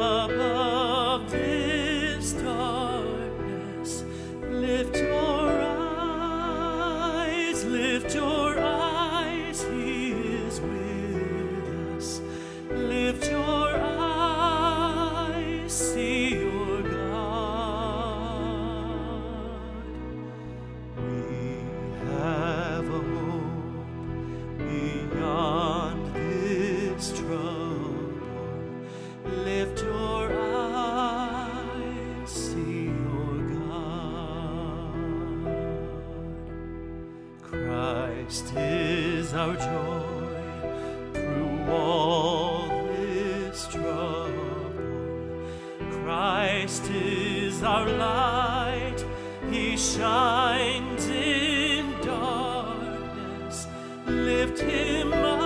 above this darkness, lift your eyes, lift your eyes, He is with us. Lift your eyes, see your God. We have a hope beyond this trouble. Lift your eyes, see your God. Christ is our joy through all this trouble. Christ is our light, He shines in darkness. Lift Him up.